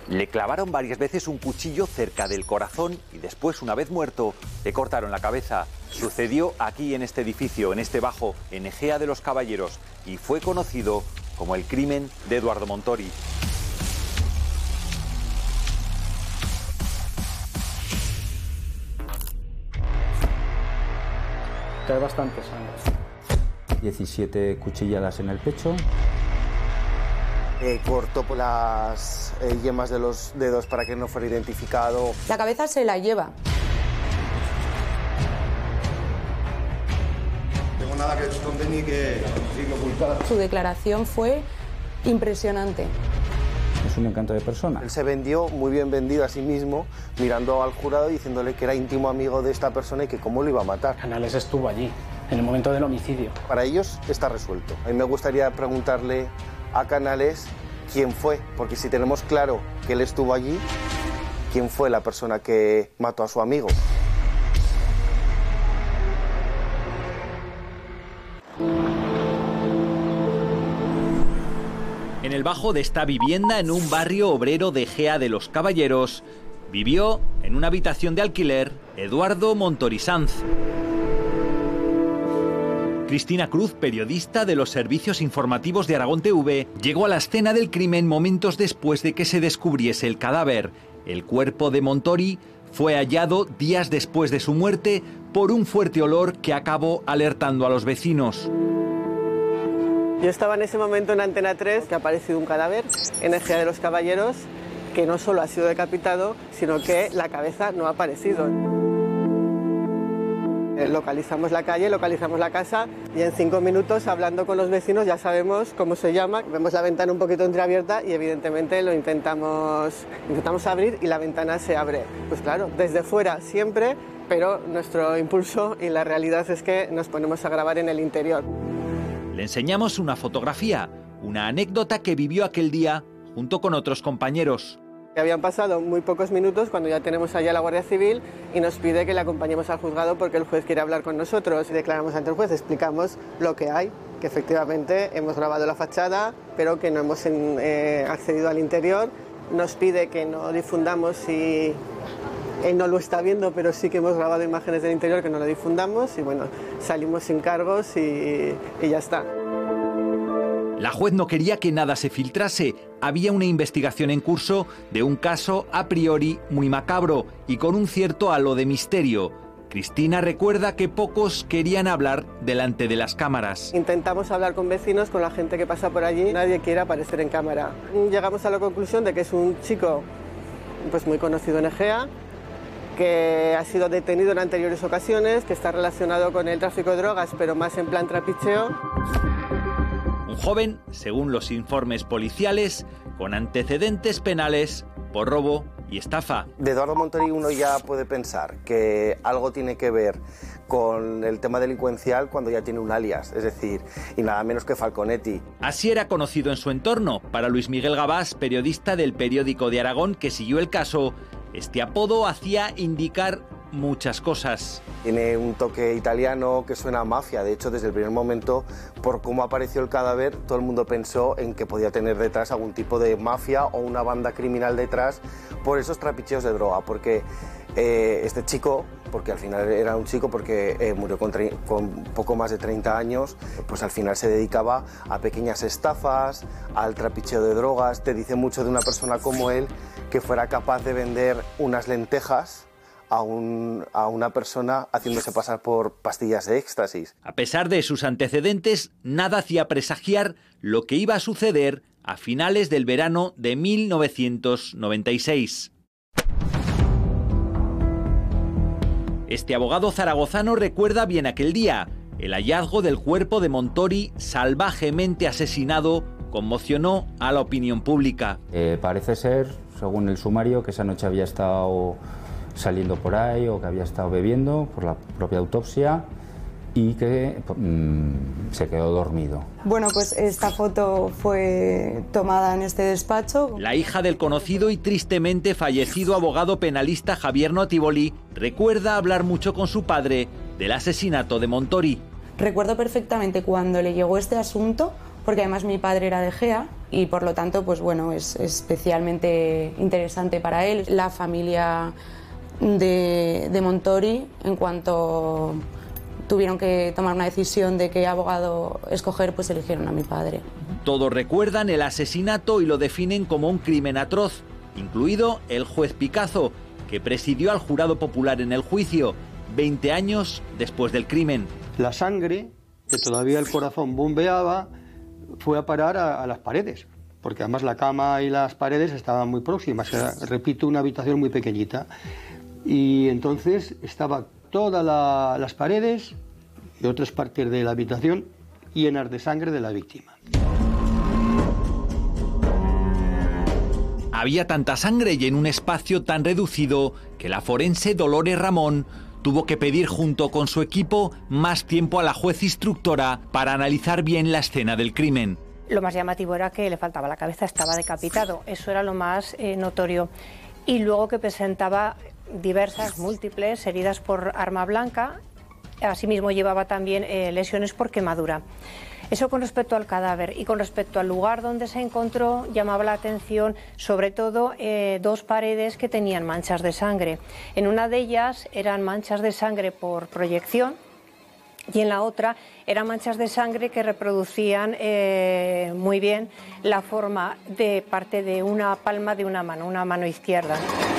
Le clavaron varias veces un cuchillo cerca del corazón y después, una vez muerto, le cortaron la cabeza. Sucedió aquí en este edificio, en este bajo, en Egea de los Caballeros, y fue conocido como el crimen de Eduardo Montori. Hay bastante sangre. 17 cuchilladas en el pecho. Cortó por las yemas de los dedos para que no fuera identificado. La cabeza se la lleva. No tengo nada que esconder ni que ocultar. Su declaración fue impresionante. Es un encanto de persona. Él se vendió, muy bien vendido a sí mismo, mirando al jurado y diciéndole que era íntimo amigo de esta persona y que cómo lo iba a matar. Canales estuvo allí, en el momento del homicidio. Para ellos está resuelto. A mí me gustaría preguntarle a Canales quién fue, porque si tenemos claro que él estuvo allí, ¿quién fue la persona que mató a su amigo? En el bajo de esta vivienda, en un barrio obrero de Egea de los Caballeros, vivió en una habitación de alquiler Eduardo Montori Sanz. Cristina Cruz, periodista de los servicios informativos de Aragón TV, llegó a la escena del crimen momentos después de que se descubriese el cadáver. El cuerpo de Montori fue hallado días después de su muerte por un fuerte olor que acabó alertando a los vecinos. Yo estaba en ese momento en Antena 3, que ha aparecido un cadáver en Egea de los Caballeros, que no solo ha sido decapitado, sino que la cabeza no ha aparecido. Localizamos la calle, localizamos la casa y en 5 minutos, hablando con los vecinos, ya sabemos cómo se llama. Vemos la ventana un poquito entreabierta y evidentemente lo intentamos abrir y la ventana se abre. Pues claro, desde fuera siempre, pero nuestro impulso y la realidad es que nos ponemos a grabar en el interior. Le enseñamos una fotografía, una anécdota que vivió aquel día junto con otros compañeros. Habían pasado muy pocos minutos cuando ya tenemos allá a la Guardia Civil y nos pide que le acompañemos al juzgado porque el juez quiere hablar con nosotros. Y declaramos ante el juez, explicamos lo que hay, que efectivamente hemos grabado la fachada, pero que no hemos accedido al interior. Nos pide que no difundamos si él no lo está viendo, pero sí que hemos grabado imágenes del interior, que no lo difundamos y bueno, salimos sin cargos y ya está. La juez no quería que nada se filtrase. Había una investigación en curso de un caso a priori muy macabro y con un cierto halo de misterio. Cristina recuerda que pocos querían hablar delante de las cámaras. Intentamos hablar con vecinos, con la gente que pasa por allí. Nadie quiere aparecer en cámara. Llegamos a la conclusión de que es un chico pues muy conocido en Egea, que ha sido detenido en anteriores ocasiones, que está relacionado con el tráfico de drogas, pero más en plan trapicheo. Un joven, según los informes policiales, con antecedentes penales por robo y estafa. De Eduardo Montori uno ya puede pensar que algo tiene que ver con el tema delincuencial cuando ya tiene un alias, es decir, y nada menos que Falconetti. Así era conocido en su entorno. Para Luis Miguel Gabás, periodista del Periódico de Aragón, que siguió el caso, este apodo hacía indicar muchas cosas. Tiene un toque italiano que suena a mafia. De hecho, desde el primer momento, por cómo apareció el cadáver, todo el mundo pensó en que podía tener detrás algún tipo de mafia o una banda criminal detrás por esos trapicheos de droga. Porque este chico, porque al final era un chico, porque murió con poco más de 30 años, pues al final se dedicaba a pequeñas estafas, al trapicheo de drogas. Te dice mucho de una persona como él, que fuera capaz de vender unas lentejas a una persona haciéndose pasar por pastillas de éxtasis. A pesar de sus antecedentes, nada hacía presagiar lo que iba a suceder a finales del verano de 1996. Este abogado zaragozano recuerda bien aquel día. El hallazgo del cuerpo de Montori, salvajemente asesinado, conmocionó a la opinión pública. Parece ser, según el sumario, que esa noche había estado saliendo por ahí o que había estado bebiendo por la propia autopsia y que se quedó dormido. Bueno, pues esta foto fue tomada en este despacho. La hija del conocido y tristemente fallecido abogado penalista Javier Notívoli recuerda hablar mucho con su padre del asesinato de Montori. Recuerdo perfectamente cuando le llegó este asunto, porque además mi padre era de Egea y por lo tanto, pues bueno, es especialmente interesante para él. La familia de Montori, en cuanto tuvieron que tomar una decisión de qué abogado escoger, pues eligieron a mi padre. Todos recuerdan el asesinato y lo definen como un crimen atroz, incluido el juez Picazo, que presidió al jurado popular en el juicio, 20 años después del crimen. La sangre, que todavía el corazón bombeaba, fue a parar a las paredes, porque además la cama y las paredes estaban muy próximas. Era, repito, una habitación muy pequeñita. Y entonces estaba todas las paredes y otras partes de la habitación llenas de sangre de la víctima. Había tanta sangre y en un espacio tan reducido que la forense Dolores Ramón tuvo que pedir junto con su equipo más tiempo a la juez instructora para analizar bien la escena del crimen. Lo más llamativo era que le faltaba la cabeza, estaba decapitado, eso era lo más notorio. Y luego que presentaba diversas, múltiples heridas por arma blanca, asimismo llevaba también lesiones por quemadura. Eso con respecto al cadáver, y con respecto al lugar donde se encontró llamaba la atención sobre todo dos paredes que tenían manchas de sangre. En una de ellas eran manchas de sangre por proyección y en la otra eran manchas de sangre que reproducían muy bien la forma de parte de una palma de una mano izquierda.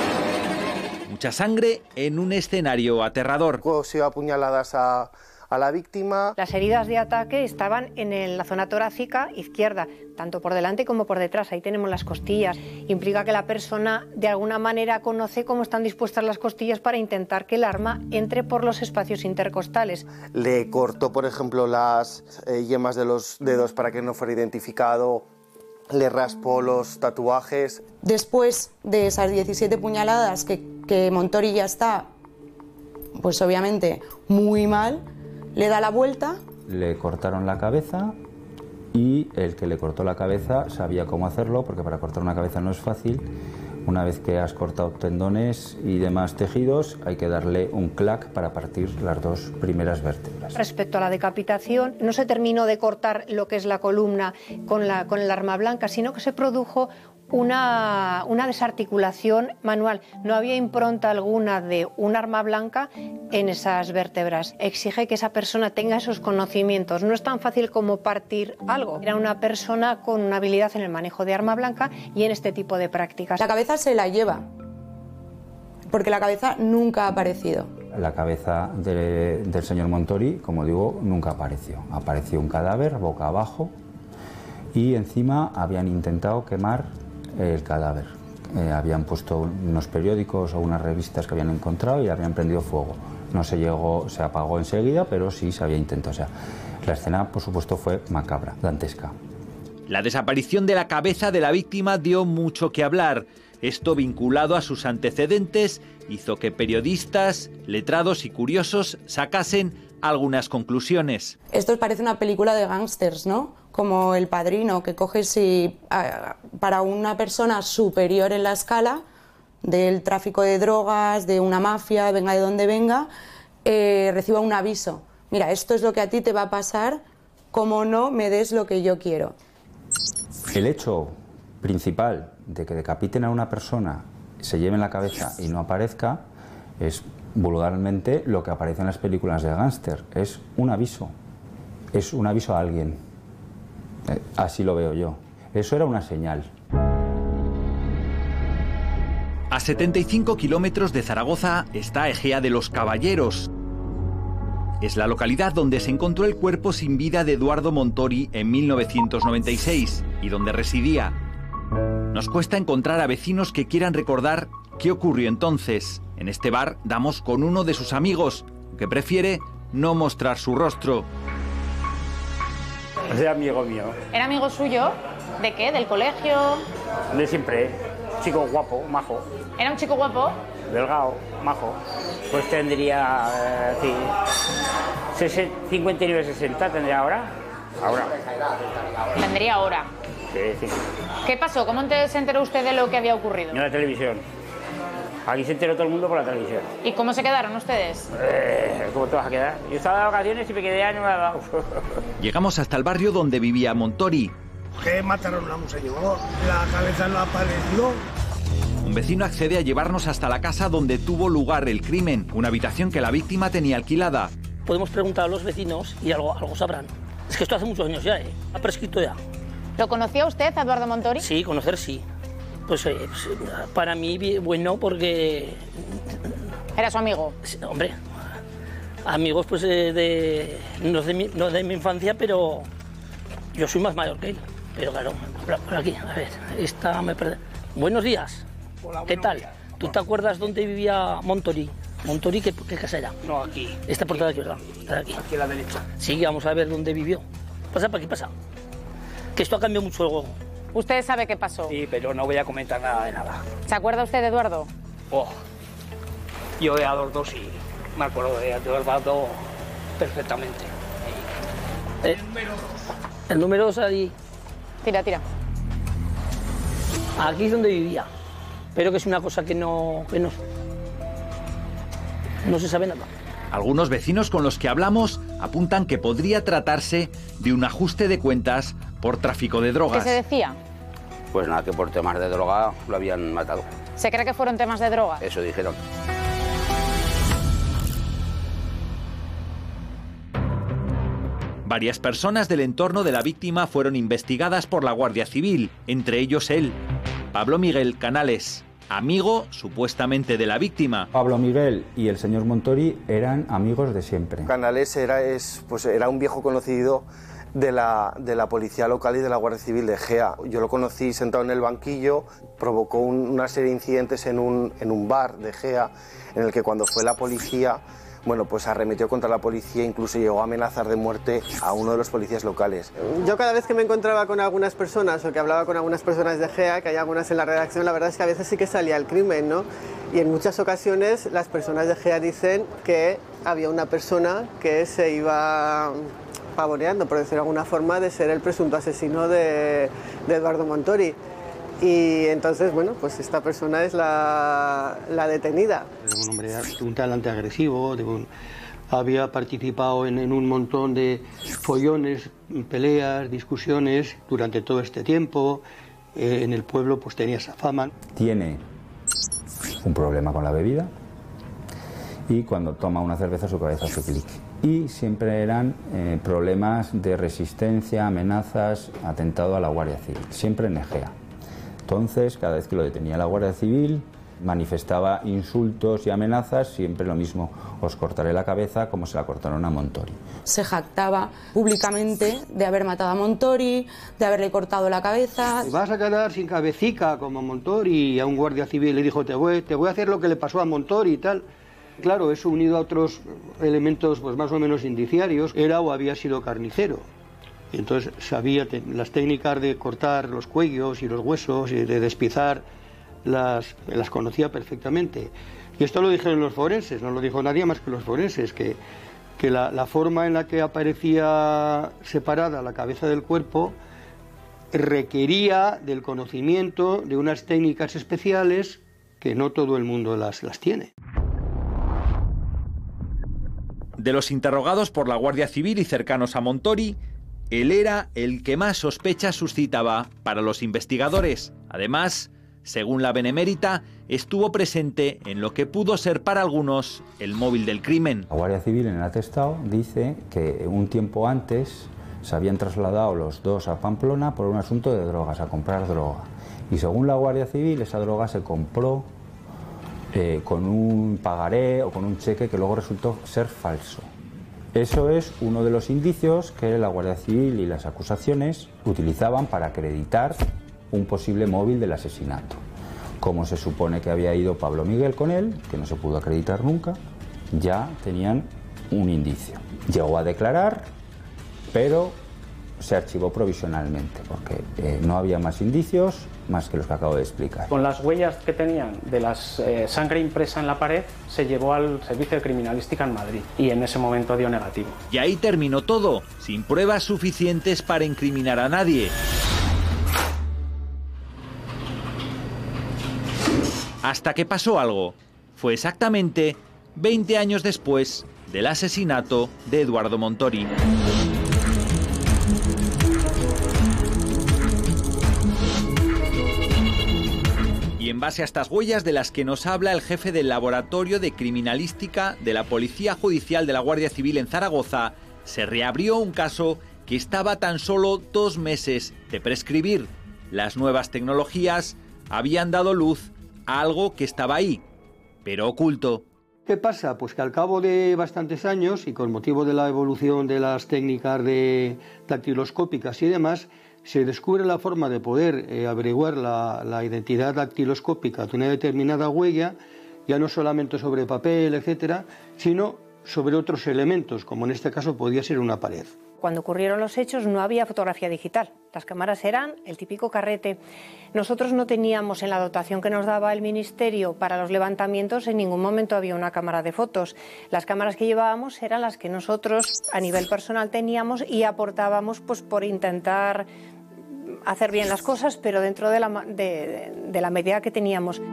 Mucha sangre en un escenario aterrador. Se dio apuñaladas a la víctima. Las heridas de ataque estaban en la zona torácica izquierda, tanto por delante como por detrás. Ahí tenemos las costillas. Implica que la persona de alguna manera conoce cómo están dispuestas las costillas para intentar que el arma entre por los espacios intercostales. Le cortó, por ejemplo, las yemas de los dedos para que no fuera identificado. Le raspó los tatuajes. Después de esas 17 puñaladas que Montori ya está, pues obviamente muy mal, le da la vuelta. Le cortaron la cabeza y el que le cortó la cabeza sabía cómo hacerlo, porque para cortar una cabeza no es fácil. Una vez que has cortado tendones y demás tejidos, hay que darle un clac para partir las dos primeras vértebras. Respecto a la decapitación, no se terminó de cortar lo que es la columna con el arma blanca, sino que se produjo una desarticulación manual. No había impronta alguna de un arma blanca en esas vértebras. Exige que esa persona tenga esos conocimientos. No es tan fácil como partir algo. Era una persona con una habilidad en el manejo de arma blanca y en este tipo de prácticas. La cabeza se la lleva, porque la cabeza nunca ha aparecido. La cabeza del señor Montori, como digo, nunca apareció. Apareció un cadáver boca abajo y encima habían intentado quemar el cadáver. Habían puesto unos periódicos o unas revistas que habían encontrado y habían prendido fuego. No se llegó, se apagó enseguida, pero sí se había intentado. O sea, la escena, por supuesto, fue macabra, dantesca. La desaparición de la cabeza de la víctima dio mucho que hablar. Esto, vinculado a sus antecedentes, hizo que periodistas, letrados y curiosos sacasen algunas conclusiones. Esto parece una película de gángsters, ¿no? Como El Padrino, que coges y para una persona superior en la escala del tráfico de drogas, de una mafia, venga de donde venga, reciba un aviso. Mira, esto es lo que a ti te va a pasar, como no me des lo que yo quiero. El hecho principal de que decapiten a una persona, se lleven la cabeza y no aparezca, es vulgarmente lo que aparece en las películas de gángster. Es un aviso a alguien. Así lo veo yo. Eso era una señal. A 75 kilómetros de Zaragoza está Egea de los Caballeros. Es la localidad donde se encontró el cuerpo sin vida de Eduardo Montori en 1996 y donde residía. Nos cuesta encontrar a vecinos que quieran recordar qué ocurrió entonces. En este bar damos con uno de sus amigos, que prefiere no mostrar su rostro. Era amigo mío. ¿Era amigo suyo? ¿De qué? ¿Del colegio? De siempre. Chico guapo, majo. ¿Era un chico guapo? Delgado, majo. Pues tendría, 59, 60 tendría ahora. Ahora. Tendría ahora. Sí. ¿Qué pasó? ¿Cómo se enteró usted de lo que había ocurrido? En la televisión. Aquí se enteró todo el mundo por la televisión. ¿Y cómo se quedaron ustedes? ¿Cómo te vas a quedar? Yo estaba de vacaciones y me quedé año dado. Llegamos hasta el barrio donde vivía Montori. Que mataron a un señor, la cabeza no apareció. Un vecino accede a llevarnos hasta la casa donde tuvo lugar el crimen, una habitación que la víctima tenía alquilada. Podemos preguntar a los vecinos y algo sabrán. Es que esto hace muchos años ya, ha prescrito ya. ¿Lo conocía usted, Eduardo Montori? Sí, conocer sí. Pues para mí, bueno, porque... ¿Era su amigo? Sí, hombre, amigos pues no de mi infancia, pero yo soy más mayor que él. Pero claro, por aquí, a ver, esta me perdí. Buenos días. Hola, ¿Qué tal? días. ¿Tú te acuerdas dónde vivía Montori? ¿Montori qué casa era? No, aquí. Esta puerta de aquí, ¿verdad? Esta de aquí. Aquí a la derecha. Sí, vamos a ver dónde vivió. Pasa para aquí, pasa. Que esto ha cambiado mucho luego. ¿Usted sabe qué pasó? Sí, pero no voy a comentar nada de nada. ¿Se acuerda usted de Eduardo? Oh, yo de Eduardo sí, me acuerdo de Eduardo perfectamente. El número 2 ahí. Tira. Aquí es donde vivía. Pero que es una cosa que no se sabe nada. Algunos vecinos con los que hablamos apuntan que podría tratarse de un ajuste de cuentas por tráfico de drogas. ¿Qué se decía? Pues nada, que por temas de droga lo habían matado. ¿Se cree que fueron temas de drogas? Eso dijeron. Varias personas del entorno de la víctima fueron investigadas por la Guardia Civil, entre ellos él, Pablo Miguel Canales, amigo supuestamente de la víctima. Pablo Miguel y el señor Montori eran amigos de siempre. Canales era un viejo conocido de la policía local y de la Guardia Civil de Gea. Yo lo conocí sentado en el banquillo, provocó una serie de incidentes en un bar de Gea, en el que cuando fue la policía, bueno, pues arremetió contra la policía, incluso llegó a amenazar de muerte a uno de los policías locales. Yo cada vez que me encontraba con algunas personas o que hablaba con algunas personas de Gea, que hay algunas en la redacción, la verdad es que a veces sí que salía el crimen, ¿no? Y en muchas ocasiones las personas de Gea dicen que había una persona que se iba pavoneando, por decirlo de alguna forma, de ser el presunto asesino de Eduardo Montori. Y entonces, bueno, pues esta persona es la detenida. Un hombre un talante agresivo, había participado en un montón de follones, peleas, discusiones durante todo este tiempo. En el pueblo pues tenía esa fama. Tiene un problema con la bebida y cuando toma una cerveza su cabeza hace clic. Y siempre eran problemas de resistencia, amenazas, atentado a la Guardia Civil, siempre en Egea. Entonces, cada vez que lo detenía la Guardia Civil, manifestaba insultos y amenazas, siempre lo mismo, os cortaré la cabeza como se la cortaron a Montori. Se jactaba públicamente de haber matado a Montori, de haberle cortado la cabeza. Te vas a quedar sin cabecica como Montori, y a un guardia civil le dijo, te voy a hacer lo que le pasó a Montori y tal. Claro, eso unido a otros elementos pues más o menos indiciarios, era o había sido carnicero. Y entonces sabía las técnicas de cortar los cuellos y los huesos y de despiezar, las conocía perfectamente. Y esto lo dijeron los forenses, no lo dijo nadie más que los forenses, que la forma en la que aparecía separada la cabeza del cuerpo requería del conocimiento de unas técnicas especiales que no todo el mundo las tiene. De los interrogados por la Guardia Civil y cercanos a Montori, él era el que más sospechas suscitaba para los investigadores. Además, según la Benemérita, estuvo presente en lo que pudo ser para algunos el móvil del crimen. La Guardia Civil en el atestado dice que un tiempo antes se habían trasladado los dos a Pamplona por un asunto de drogas, a comprar droga. Y según la Guardia Civil, esa droga se compró con un pagaré o con un cheque que luego resultó ser falso. Eso es uno de los indicios que la Guardia Civil y las acusaciones utilizaban para acreditar un posible móvil del asesinato. Como se supone que había ido Pablo Miguel con él, que no se pudo acreditar nunca, ya tenían un indicio. Llegó a declarar, pero se archivó provisionalmente, porque no había más indicios más que los que acabo de explicar. Con las huellas que tenían de la sangre impresa en la pared, se llevó al Servicio de Criminalística en Madrid y en ese momento dio negativo. Y ahí terminó todo, sin pruebas suficientes para incriminar a nadie. Hasta que pasó algo. Fue exactamente 20 años después del asesinato de Eduardo Montori. Y en base a estas huellas de las que nos habla el jefe del Laboratorio de Criminalística de la Policía Judicial de la Guardia Civil en Zaragoza, se reabrió un caso que estaba a tan solo 2 meses de prescribir. Las nuevas tecnologías habían dado luz a algo que estaba ahí, pero oculto. ¿Qué pasa? Pues que al cabo de bastantes años y con motivo de la evolución de las técnicas dactiloscópicas y demás, se descubre la forma de poder averiguar la identidad dactiloscópica de una determinada huella, ya no solamente sobre papel, etcétera, sino sobre otros elementos, como en este caso podía ser una pared. Cuando ocurrieron los hechos no había fotografía digital, las cámaras eran el típico carrete. Nosotros no teníamos en la dotación que nos daba el Ministerio para los levantamientos, en ningún momento había una cámara de fotos. Las cámaras que llevábamos eran las que nosotros a nivel personal teníamos y aportábamos pues, por intentar hacer bien las cosas, pero dentro de la medida que teníamos.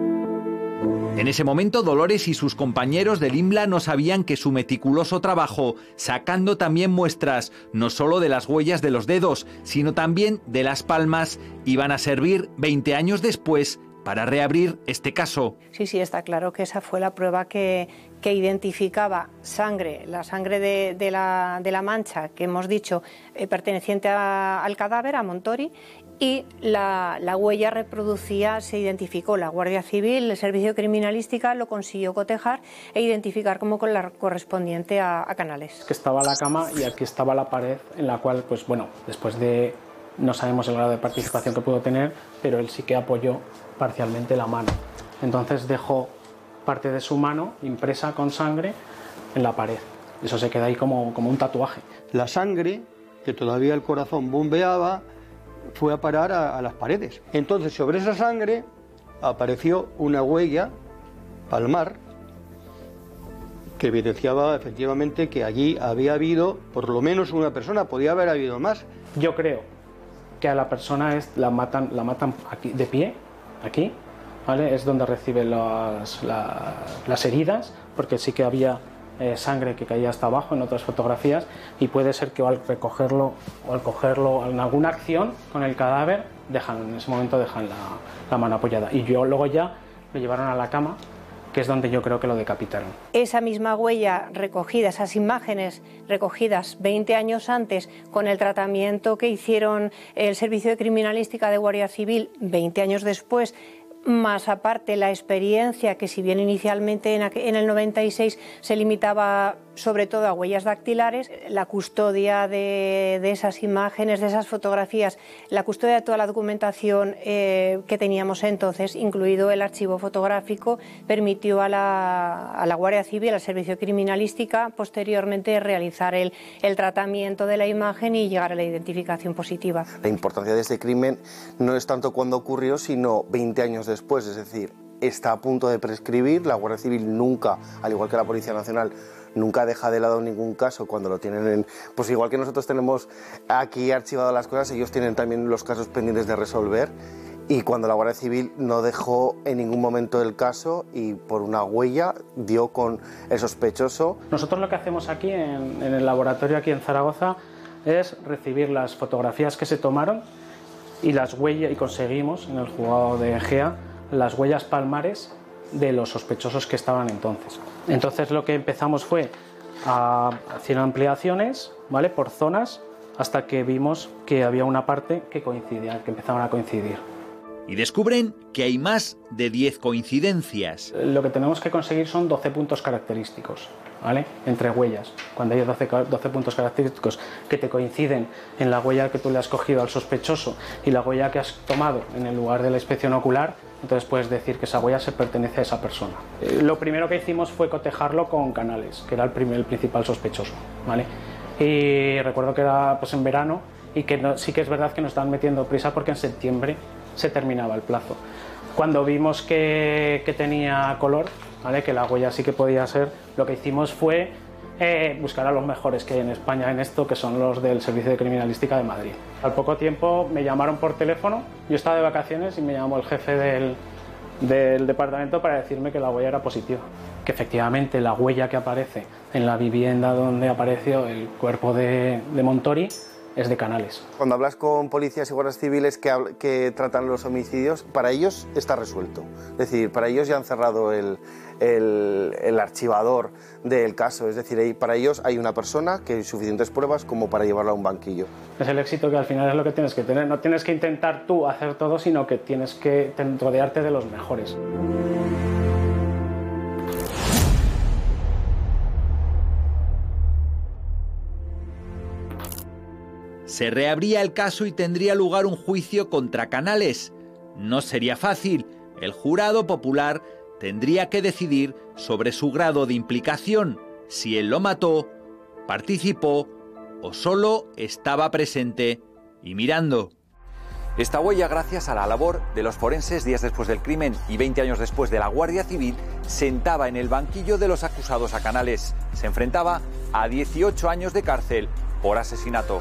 En ese momento, Dolores y sus compañeros del IMLA no sabían que su meticuloso trabajo, sacando también muestras no solo de las huellas de los dedos, sino también de las palmas, iban a servir 20 años después para reabrir este caso. Sí, está claro que esa fue la prueba que identificaba sangre, la sangre de la mancha que hemos dicho perteneciente al cadáver, a Montori, y la huella reproducía, se identificó. La Guardia Civil, el Servicio de Criminalística lo consiguió cotejar e identificar como con la correspondiente a Canales. Que estaba la cama y aquí estaba la pared en la cual, pues bueno, después de, no sabemos el grado de participación que pudo tener, pero él sí que apoyó parcialmente la mano. Entonces dejó parte de su mano impresa con sangre en la pared. Eso se queda ahí como un tatuaje. La sangre, que todavía el corazón bombeaba, fue a parar a las paredes. Entonces, sobre esa sangre apareció una huella palmar que evidenciaba efectivamente que allí había habido por lo menos una persona, podía haber habido más. Yo creo que a la persona la matan aquí, de pie, aquí, ¿vale? Es donde recibe las heridas, porque sí que había sangre que caía hasta abajo en otras fotografías, y puede ser que al recogerlo o al cogerlo en alguna acción con el cadáver, en ese momento dejan la mano apoyada, y luego ya lo llevaron a la cama, que es donde yo creo que lo decapitaron. Esa misma huella recogida, esas imágenes recogidas 20 años antes con el tratamiento que hicieron el Servicio de Criminalística de Guardia Civil 20 años después, más aparte la experiencia que, si bien inicialmente en el 96 se limitaba sobre todo a huellas dactilares, la custodia de esas imágenes, de esas fotografías, la custodia de toda la documentación que teníamos entonces, incluido el archivo fotográfico, permitió a la Guardia Civil, al Servicio de Criminalística, posteriormente realizar el tratamiento de la imagen y llegar a la identificación positiva. La importancia de este crimen no es tanto cuando ocurrió, sino 20 años después, es decir, está a punto de prescribir. La Guardia Civil nunca, al igual que la Policía Nacional, nunca deja de lado ningún caso cuando lo tienen pues igual que nosotros tenemos aquí archivado las cosas, ellos tienen también los casos pendientes de resolver, y cuando la Guardia Civil no dejó en ningún momento el caso y por una huella dio con el sospechoso. Nosotros lo que hacemos aquí en el laboratorio aquí en Zaragoza es recibir las fotografías que se tomaron y las huellas, y conseguimos en el juzgado de Egea las huellas palmares de los sospechosos que estaban entonces. Entonces lo que empezamos fue a hacer ampliaciones, ¿vale?, por zonas, hasta que vimos que había una parte que coincidía, que empezaban a coincidir. Y descubren que hay más de 10 coincidencias. Lo que tenemos que conseguir son 12 puntos característicos, ¿vale?, entre huellas. Cuando hay 12 puntos característicos que te coinciden en la huella que tú le has cogido al sospechoso y la huella que has tomado en el lugar de la inspección ocular, entonces puedes decir que esa huella se pertenece a esa persona. Lo primero que hicimos fue cotejarlo con Canales, que era el principal sospechoso, ¿vale? Y recuerdo que era pues en verano, y que sí que es verdad que nos estaban metiendo prisa porque en septiembre se terminaba el plazo. Cuando vimos que tenía color, ¿vale?, que la huella sí que podía ser, lo que hicimos fue buscar a los mejores que hay en España en esto, que son los del Servicio de Criminalística de Madrid. Al poco tiempo me llamaron por teléfono, yo estaba de vacaciones y me llamó el jefe del departamento para decirme que la huella era positiva, que efectivamente la huella que aparece en la vivienda donde apareció el cuerpo de Montori es de Canales. Cuando hablas con policías y guardias civiles que tratan los homicidios, para ellos está resuelto. Es decir, para ellos ya han cerrado el archivador del caso. Es decir, para ellos hay una persona que hay suficientes pruebas como para llevarla a un banquillo. Es el éxito que al final es lo que tienes que tener. No tienes que intentar tú hacer todo, sino que tienes que rodearte de los mejores. Se reabría el caso y tendría lugar un juicio contra Canales. No sería fácil. El jurado popular tendría que decidir sobre su grado de implicación, si él lo mató, participó o solo estaba presente y mirando. Esta huella, gracias a la labor de los forenses días después del crimen y 20 años después de la Guardia Civil, sentaba en el banquillo de los acusados a Canales. Se enfrentaba a 18 años de cárcel por asesinato.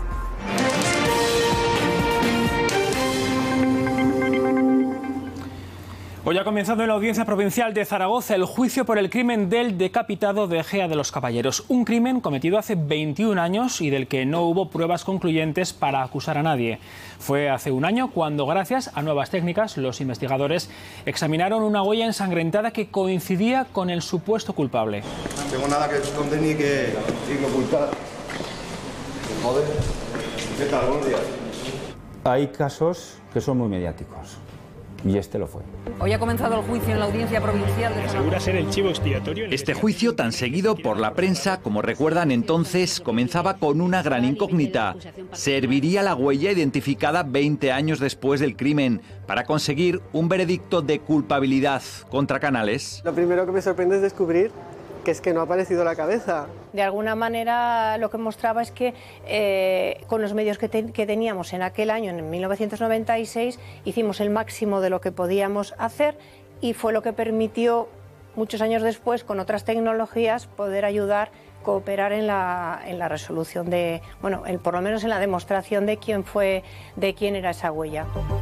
Hoy ha comenzado en la Audiencia Provincial de Zaragoza el juicio por el crimen del decapitado de Egea de los Caballeros. Un crimen cometido hace 21 años y del que no hubo pruebas concluyentes para acusar a nadie. Fue hace un año cuando, gracias a nuevas técnicas, los investigadores examinaron una huella ensangrentada que coincidía con el supuesto culpable. No tengo nada que esconder ni que ocultar. Joder. ¿Qué tal? Buenos días. Hay casos que son muy mediáticos. Y este lo fue. Hoy ha comenzado el juicio en la Audiencia Provincial de Asegura ser el chivo expiatorio. Este juicio, tan seguido por la prensa, como recuerdan entonces, comenzaba con una gran incógnita. ¿Serviría la huella identificada 20 años después del crimen para conseguir un veredicto de culpabilidad contra Canales? Lo primero que me sorprende es descubrir que es que no ha aparecido la cabeza. De alguna manera lo que mostraba es que con los medios que teníamos en aquel año, en 1996, hicimos el máximo de lo que podíamos hacer y fue lo que permitió, muchos años después, con otras tecnologías, poder ayudar, cooperar en la resolución de, bueno, por lo menos en la demostración de quién era esa huella.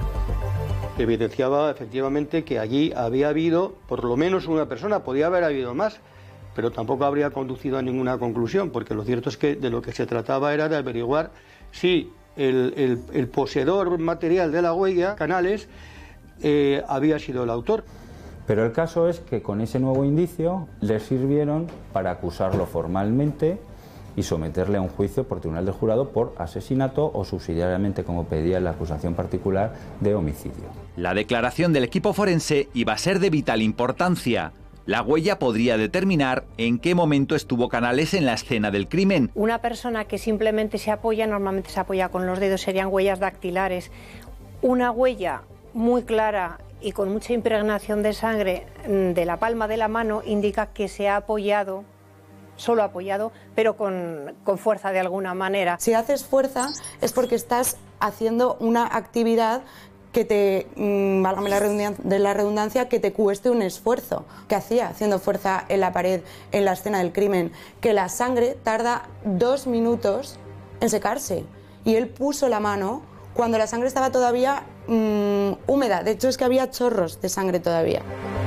Evidenciaba efectivamente que allí había habido por lo menos una persona, podía haber habido más, pero tampoco habría conducido a ninguna conclusión, porque lo cierto es que de lo que se trataba era de averiguar si el poseedor material de la huella, Canales, había sido el autor. Pero el caso es que con ese nuevo indicio le sirvieron para acusarlo formalmente y someterle a un juicio por tribunal de jurado por asesinato o subsidiariamente, como pedía la acusación particular, de homicidio. La declaración del equipo forense iba a ser de vital importancia. La huella podría determinar en qué momento estuvo Canales en la escena del crimen. Una persona que simplemente normalmente se apoya con los dedos, serían huellas dactilares. Una huella muy clara y con mucha impregnación de sangre de la palma de la mano indica que se ha apoyado, solo apoyado, pero con fuerza de alguna manera. Si haces fuerza es porque estás haciendo una actividad que te, válgame la redundancia, que te cueste un esfuerzo. ¿Qué hacía haciendo fuerza en la pared, en la escena del crimen? Que la sangre tarda 2 minutos en secarse. Y él puso la mano cuando la sangre estaba todavía húmeda. De hecho, es que había chorros de sangre todavía.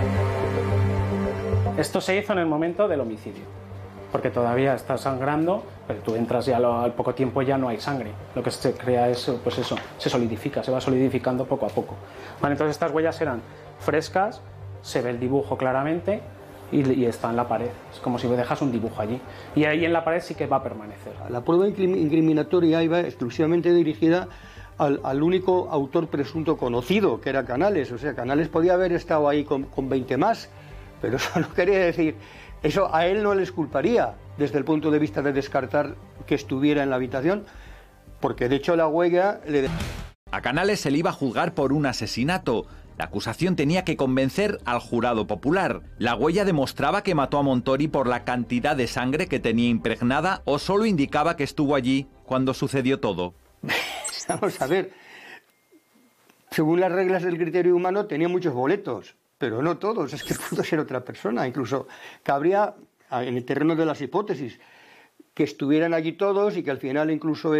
Esto se hizo en el momento del homicidio, porque todavía está sangrando, pero tú entras y al poco tiempo ya no hay sangre. Lo que se crea es, pues eso, se solidifica, se va solidificando poco a poco. Vale, entonces estas huellas eran frescas, se ve el dibujo claramente y está en la pared. Es como si dejas un dibujo allí. Y ahí en la pared sí que va a permanecer. La prueba incriminatoria iba exclusivamente dirigida al único autor presunto conocido, que era Canales. O sea, Canales podía haber estado ahí con 20 más, pero eso no quería decir... Eso a él no les culparía desde el punto de vista de descartar que estuviera en la habitación, porque de hecho la huella le... A Canales se le iba a juzgar por un asesinato. La acusación tenía que convencer al jurado popular. La huella demostraba que mató a Montori por la cantidad de sangre que tenía impregnada o solo indicaba que estuvo allí cuando sucedió todo. Vamos a ver, según las reglas del criterio humano tenía muchos boletos, pero no todos, es que pudo ser otra persona. Incluso cabría, en el terreno de las hipótesis, que estuvieran allí todos y que al final incluso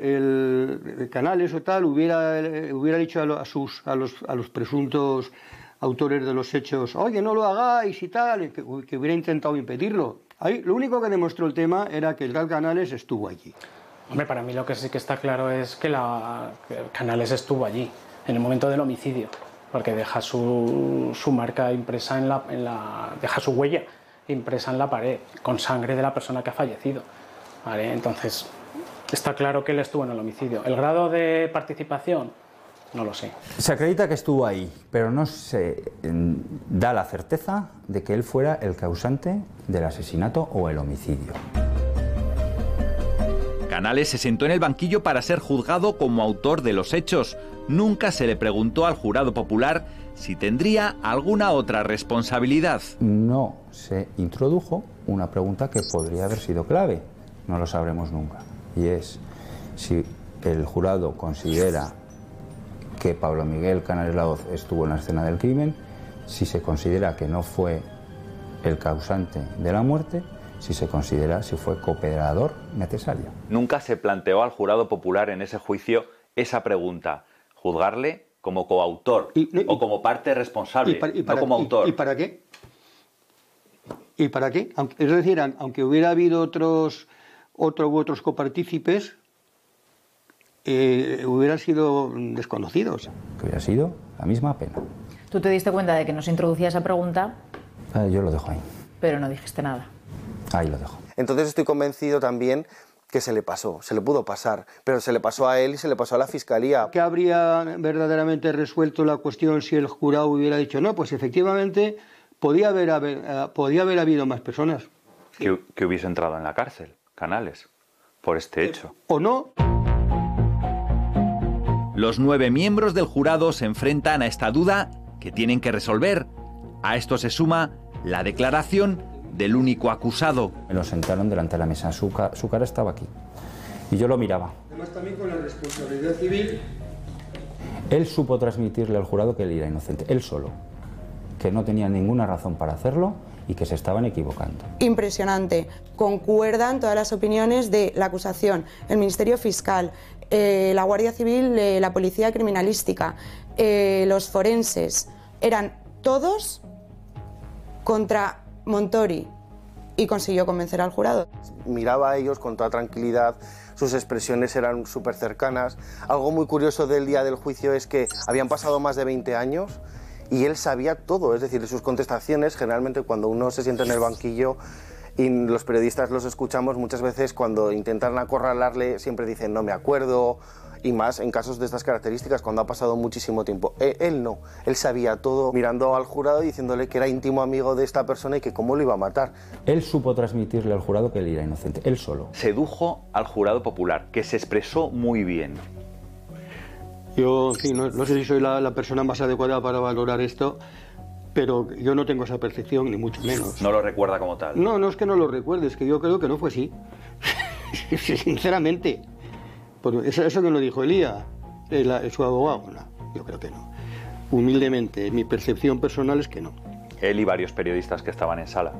el Canales o tal hubiera dicho a los presuntos autores de los hechos, oye, no lo hagáis y tal, que hubiera intentado impedirlo. Ahí, lo único que demostró el tema era que el tal Canales estuvo allí. Hombre, para mí lo que sí que está claro es que Canales estuvo allí, en el momento del homicidio, porque deja su marca impresa deja su huella impresa en la pared, con sangre de la persona que ha fallecido. ¿Vale? Entonces, está claro que él estuvo en el homicidio. ¿El grado de participación? No lo sé. Se acredita que estuvo ahí, pero no se da la certeza de que él fuera el causante del asesinato o el homicidio. Canales se sentó en el banquillo para ser juzgado como autor de los hechos. Nunca se le preguntó al jurado popular si tendría alguna otra responsabilidad. No se introdujo una pregunta que podría haber sido clave, no lo sabremos nunca, y es si el jurado considera que Pablo Miguel Canales Laoz estuvo en la escena del crimen, si se considera que no fue el causante de la muerte, si se considera si fue cooperador necesario. Nunca se planteó al jurado popular en ese juicio esa pregunta, juzgarle como coautor o como parte responsable, no como autor. ¿Y para qué? ¿Y para qué? Es decir, aunque hubiera habido otros copartícipes, hubieran sido desconocidos. Que hubiera sido la misma pena. ¿Tú te diste cuenta de que no se introducía esa pregunta? Yo lo dejo ahí. Pero no dijiste nada. Ahí lo dejo. Entonces estoy convencido también que se le pasó, se le pudo pasar, pero se le pasó a él y se le pasó a la Fiscalía. ¿Qué habría verdaderamente resuelto la cuestión si el jurado hubiera dicho no? Pues efectivamente podía haber habido más personas. Que hubiese entrado en la cárcel, Canales, por este hecho. ¿O no? Los 9 miembros del jurado se enfrentan a esta duda que tienen que resolver. A esto se suma la declaración del único acusado. Me lo sentaron delante de la mesa, su cara estaba aquí y yo lo miraba. Además también con la responsabilidad civil. Él supo transmitirle al jurado que él era inocente, él solo, que no tenía ninguna razón para hacerlo y que se estaban equivocando. Impresionante. Concuerdan todas las opiniones de la acusación, el Ministerio Fiscal, la Guardia Civil, la Policía Criminalística, los forenses. Eran todos contra Montori y consiguió convencer al jurado. Miraba a ellos con toda tranquilidad, sus expresiones eran súper cercanas. Algo muy curioso del día del juicio es que habían pasado más de 20 años y él sabía todo, es decir, sus contestaciones, generalmente cuando uno se sienta en el banquillo y los periodistas los escuchamos, muchas veces cuando intentan acorralarle siempre dicen no me acuerdo, y más en casos de estas características cuando ha pasado muchísimo tiempo. Él no, él sabía todo, mirando al jurado y diciéndole que era íntimo amigo de esta persona y que cómo lo iba a matar. Él supo transmitirle al jurado que él era inocente, él solo. Sedujo al jurado popular, que se expresó muy bien. Yo, en fin, no sé si soy la persona más adecuada para valorar esto, pero yo no tengo esa percepción, ni mucho menos. ¿No lo recuerda como tal? No es que no lo recuerde, es que yo creo que no fue así. Sinceramente. Eso que lo dijo Elía, su abogado, no, yo creo que no. Humildemente, mi percepción personal es que no. Él y varios periodistas que estaban en sala.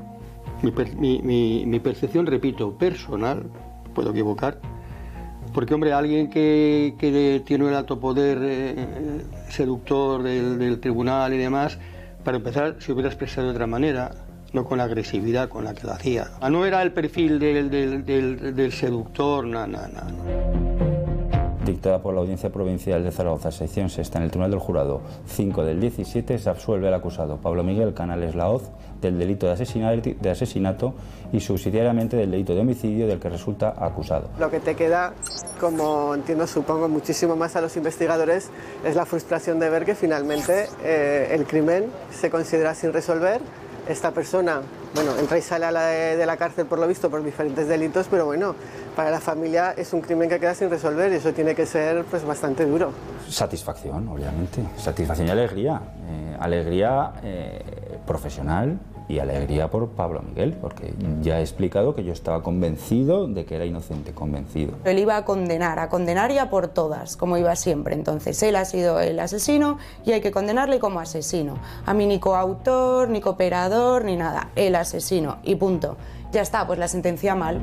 Mi percepción, repito, personal, puedo equivocar, porque, hombre, alguien que tiene el alto poder seductor del tribunal y demás, para empezar, se hubiera expresado de otra manera, no con la agresividad con la que lo hacía. No era el perfil del seductor, nada. Dictada por la Audiencia Provincial de Zaragoza, sección sexta, en el Tribunal del Jurado 5 del 17, se absuelve al acusado Pablo Miguel Canales Laoz del delito de asesinato y subsidiariamente del delito de homicidio del que resulta acusado. Lo que te queda, como entiendo, supongo, muchísimo más a los investigadores, es la frustración de ver que finalmente el crimen se considera sin resolver. Esta persona, bueno, entra y sale de la cárcel por lo visto por diferentes delitos, pero bueno, para la familia es un crimen que queda sin resolver y eso tiene que ser pues bastante duro. Satisfacción, obviamente, satisfacción y alegría, alegría profesional y alegría por Pablo Miguel, porque ya he explicado que yo estaba convencido de que era inocente, convencido. Él iba a condenar y a por todas, como iba siempre. Entonces, él ha sido el asesino y hay que condenarle como asesino. A mí ni coautor, ni cooperador, ni nada. El asesino y punto. Ya está, pues la sentencia mal.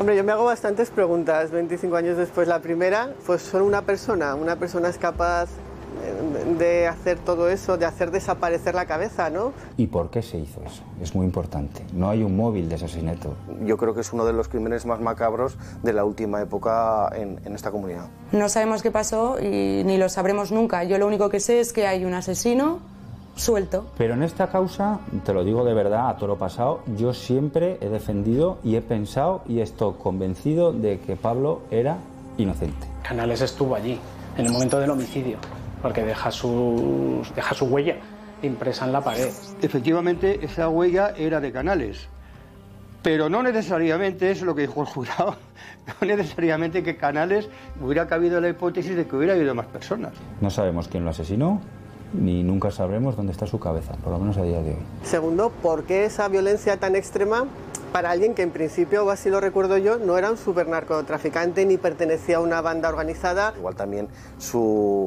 Hombre, yo me hago bastantes preguntas 25 años después. La primera, pues solo una persona es capaz de hacer todo eso, de hacer desaparecer la cabeza, ¿no? ¿Y por qué se hizo eso? Es muy importante. No hay un móvil de asesinato. Yo creo que es uno de los crímenes más macabros de la última época en esta comunidad. No sabemos qué pasó y ni lo sabremos nunca. Yo lo único que sé es que hay un asesino suelto. Pero en esta causa, te lo digo de verdad, a toro pasado, yo siempre he defendido y he pensado y estoy convencido de que Pablo era inocente. Canales estuvo allí, en el momento del homicidio, porque deja su huella impresa en la pared. Efectivamente, esa huella era de Canales, pero no necesariamente, es lo que dijo el jurado, no necesariamente que Canales hubiera cabido la hipótesis de que hubiera habido más personas. No sabemos quién lo asesinó, ni nunca sabremos dónde está su cabeza, por lo menos a día de hoy. Segundo, ¿por qué esa violencia tan extrema para alguien que en principio, o así lo recuerdo yo, no era un supernarcotraficante ni pertenecía a una banda organizada? Igual también su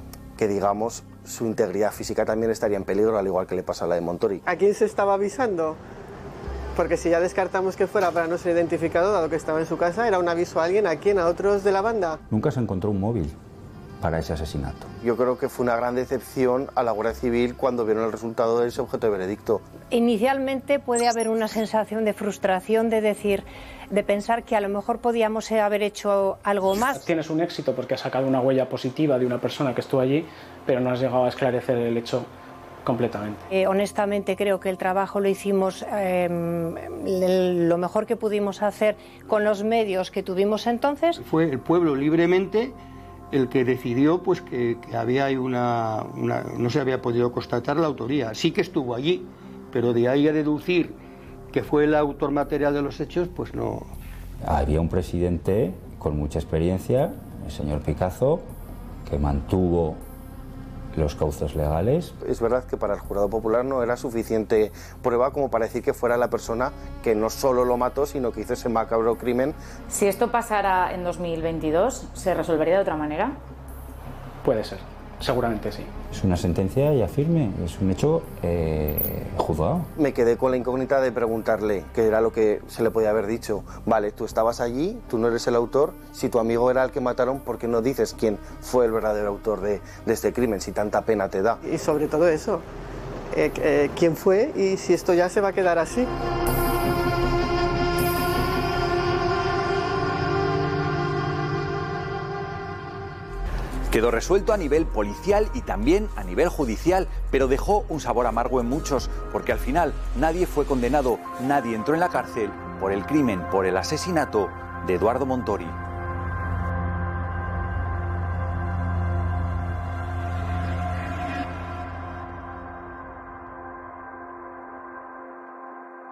integridad física también estaría en peligro, al igual que le pasa a la de Montori. ¿A quién se estaba avisando? Porque si ya descartamos que fuera para no ser identificado, dado que estaba en su casa, ¿era un aviso a alguien? ¿A quién? ¿A otros de la banda? Nunca se encontró un móvil para ese asesinato. Yo creo que fue una gran decepción a la Guardia Civil cuando vieron el resultado de ese objeto de veredicto. Inicialmente puede haber una sensación de frustración, de pensar que a lo mejor podíamos haber hecho algo más. Tienes un éxito porque has sacado una huella positiva de una persona que estuvo allí, pero no has llegado a esclarecer el hecho completamente. Honestamente creo que el trabajo lo hicimos lo mejor que pudimos hacer con los medios que tuvimos entonces. Fue el pueblo libremente el que decidió pues que había no se había podido constatar la autoría. Sí que estuvo allí, pero de ahí a deducir que fue el autor material de los hechos, pues no. Había un presidente con mucha experiencia, el señor Picazo, que mantuvo los cauces legales. Es verdad que para el jurado popular no era suficiente prueba como para decir que fuera la persona que no solo lo mató, sino que hizo ese macabro crimen. Si esto pasara en 2022, ¿se resolvería de otra manera? Puede ser, seguramente sí. Es una sentencia ya firme, es un hecho juzgado. Me quedé con la incógnita de preguntarle, que era lo que se le podía haber dicho. Vale, tú estabas allí, tú no eres el autor, si tu amigo era el que mataron, ¿por qué no dices quién fue el verdadero autor de este crimen, si tanta pena te da? Y sobre todo eso, ¿quién fue y si esto ya se va a quedar así? Quedó resuelto a nivel policial y también a nivel judicial, pero dejó un sabor amargo en muchos, porque al final nadie fue condenado, nadie entró en la cárcel por el crimen, por el asesinato de Eduardo Montori.